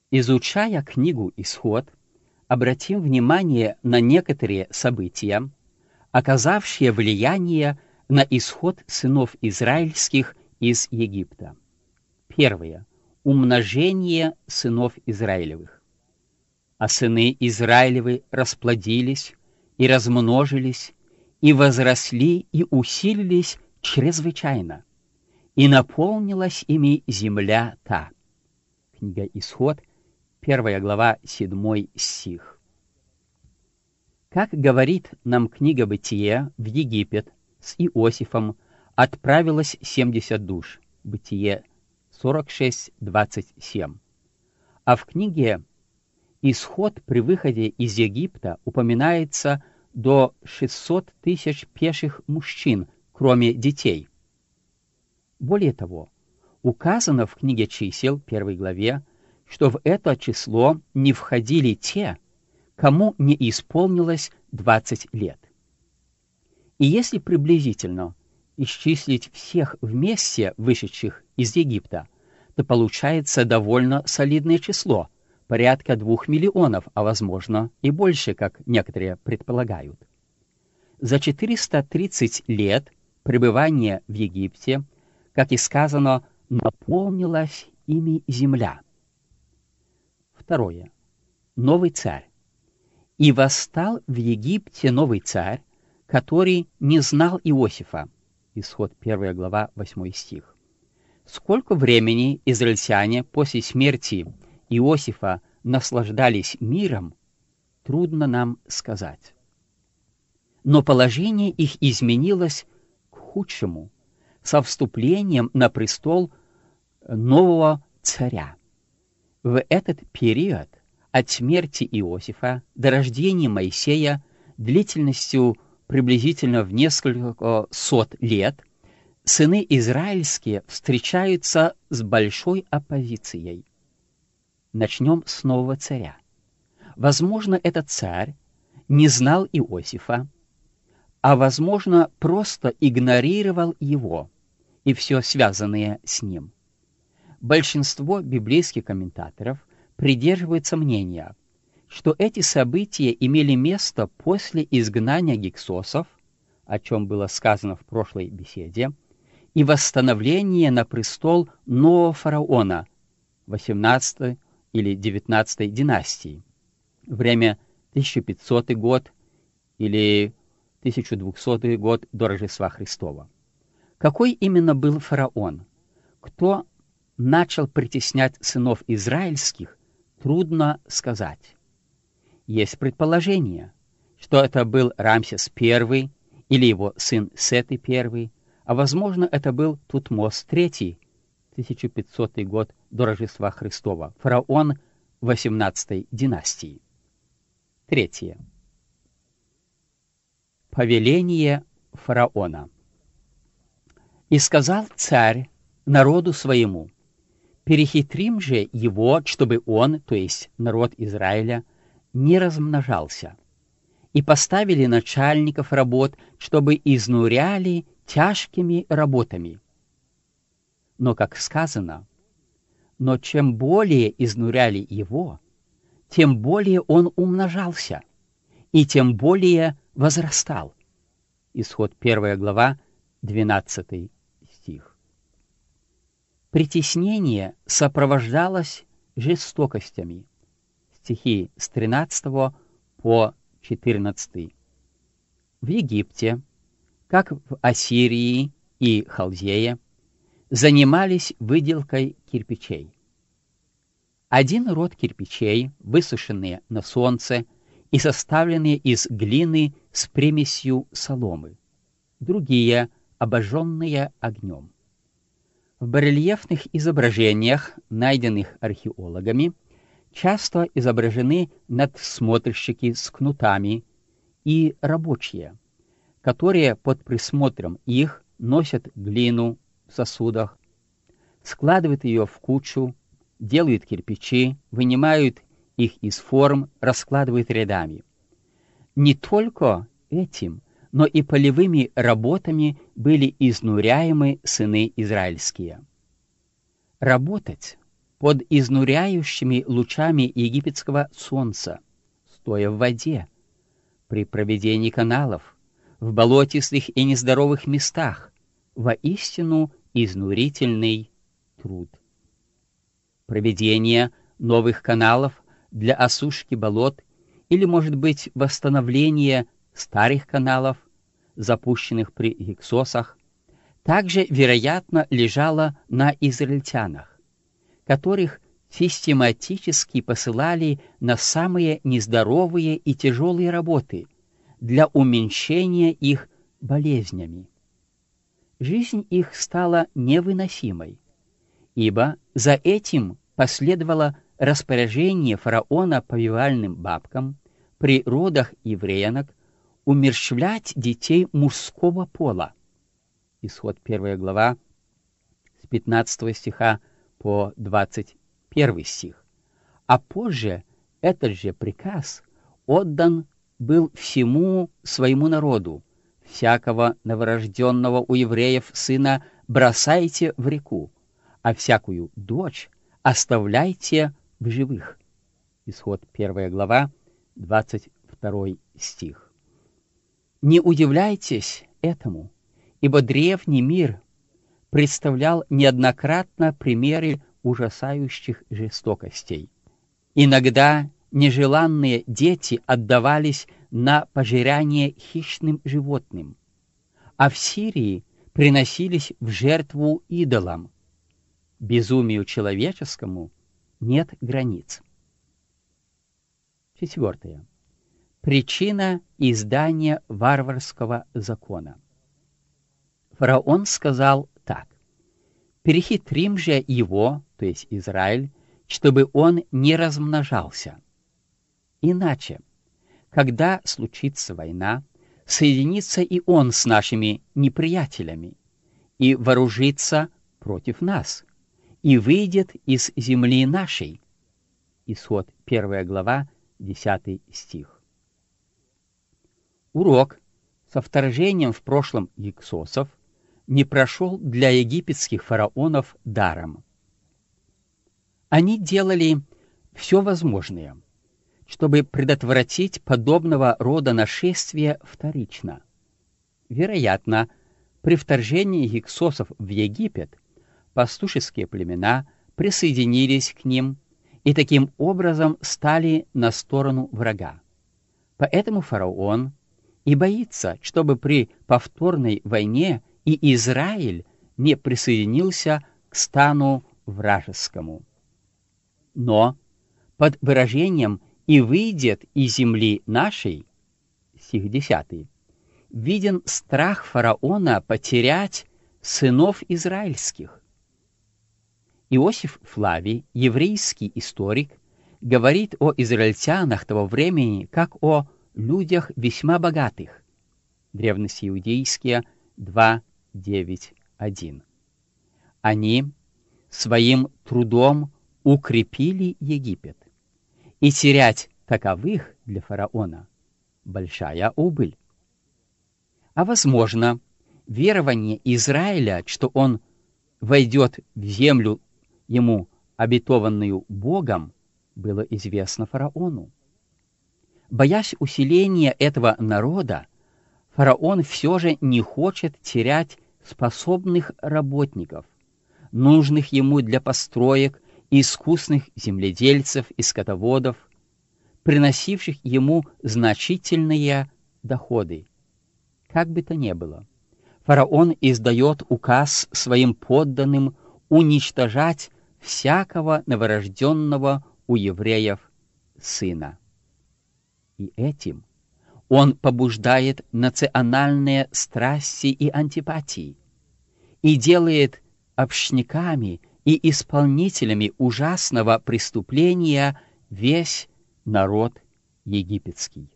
Изучая книгу «Исход», обратим внимание на некоторые события, оказавшие влияние на исход сынов израильских из Египта. Первое. Умножение сынов Израилевых. А сыны Израилевы расплодились и размножились, и возросли, и усилились чрезвычайно, и наполнилась ими земля та. Книга «Исход», 1 глава, 7 стих. Как говорит нам книга «Бытие», в Египет с Иосифом отправилось 70 душ. Бытие 46:27. А в книге «Исход» при выходе из Египта упоминается до 600 тысяч пеших мужчин, кроме детей. Более того, указано в книге «Чисел», 1 главе, что в это число не входили те, кому не исполнилось 20 лет. И если приблизительно исчислить всех вместе вышедших из Египта, то получается довольно солидное число, порядка 2 миллионов, а возможно и больше, как некоторые предполагают. За 430 лет пребывания в Египте, как и сказано, наполнилась ими земля. Второе. Новый царь. «И восстал в Египте новый царь, который не знал Иосифа». Исход 1 глава, 8 стих. Сколько времени израильтяне после смерти Иосифа наслаждались миром, трудно нам сказать. Но положение их изменилось к худшему со вступлением на престол нового царя. В этот период от смерти Иосифа до рождения Моисея длительностью приблизительно в несколько сот лет сыны израильские встречаются с большой оппозицией. Начнем с нового царя. Возможно, этот царь не знал Иосифа, а возможно, просто игнорировал его и все связанное с ним. Большинство библейских комментаторов придерживаются мнения, что эти события имели место после изгнания гиксосов, о чем было сказано в прошлой беседе, и восстановления на престол нового фараона 18 или 19 династии, время 1500 год или 1200 год до Рождества Христова. Какой именно был фараон? Кто начал притеснять сынов израильских, трудно сказать. Есть предположение, что это был Рамсес I или его сын Сет I, а возможно это был Тутмос III, 1500 год до Рождества Христова, фараон 18 династии. Третье. Повеление фараона. «И сказал царь народу своему: перехитрим же его, чтобы он, то есть народ Израиля, не размножался. И поставили начальников работ, чтобы изнуряли тяжкими работами. Но, как сказано, но чем более изнуряли его, тем более он умножался, и тем более возрастал». Исход 1 глава, 12 стих. Притеснение сопровождалось жестокостями. Стихи с 13 по 14. В Египте, как в Ассирии и Халдее, занимались выделкой кирпичей. Один род кирпичей, высушенные на солнце и составленные из глины с примесью соломы, другие — обожженные огнем. В барельефных изображениях, найденных археологами, часто изображены надсмотрщики с кнутами и рабочие, которые под присмотром их носят глину в сосудах, складывают ее в кучу, делают кирпичи, вынимают их из форм, раскладывают рядами. Не только этим, но и полевыми работами были изнуряемы сыны израильские. Работать под изнуряющими лучами египетского солнца, стоя в воде, при проведении каналов, в болотистых и нездоровых местах, воистину изнурительный труд. Проведение новых каналов для осушки болот или, может быть, восстановление старых каналов, запущенных при Гиксосах, также, вероятно, лежало на израильтянах, которых систематически посылали на самые нездоровые и тяжелые работы для уменьшения их болезнями. Жизнь их стала невыносимой, ибо за этим последовало распоряжение фараона повивальным бабкам при родах евреянок умерщвлять детей мужского пола. Исход 1 глава с 15 стиха по 21 стих. А позже этот же приказ отдан был всему своему народу: всякого новорожденного у евреев сына бросайте в реку, а всякую дочь оставляйте в живых. Исход 1 глава, 22 стих. Не удивляйтесь этому, ибо древний мир представлял неоднократно примеры ужасающих жестокостей. Иногда нежеланные дети отдавались на пожирание хищным животным, а в Сирии приносились в жертву идолам. Безумию человеческому нет границ. 4. Причина издания варварского закона. Фараон сказал так: «Перехитрим же его, то есть Израиль, чтобы он не размножался. Иначе, когда случится война, соединится и он с нашими неприятелями и вооружится против нас, и выйдет из земли нашей». Исход 1 глава, 10 стих. Урок со вторжением в прошлом Гиксосов не прошел для египетских фараонов даром. Они делали все возможное, чтобы предотвратить подобного рода нашествия вторично. Вероятно, при вторжении гиксосов в Египет пастушеские племена присоединились к ним и таким образом стали на сторону врага. Поэтому фараон и боится, чтобы при повторной войне и Израиль не присоединился к стану вражескому. Но под выражением «и выйдет из земли нашей» стих 10 виден страх фараона потерять сынов израильских. Иосиф Флавий, еврейский историк, говорит о израильтянах того времени как о людях весьма богатых. Древности иудейские 2:9:1. Они своим трудом укрепили Египет, и терять таковых для фараона большая убыль. А возможно, верование Израиля, что он войдет в землю ему обетованную Богом, было известно фараону. Боясь усиления этого народа, фараон все же не хочет терять способных работников, нужных ему для построек, искусных земледельцев и скотоводов, приносивших ему значительные доходы. Как бы то ни было, фараон издает указ своим подданным уничтожать всякого новорожденного у евреев сына. И этим он побуждает национальные страсти и антипатии и делает общниками и исполнителями ужасного преступления весь народ египетский.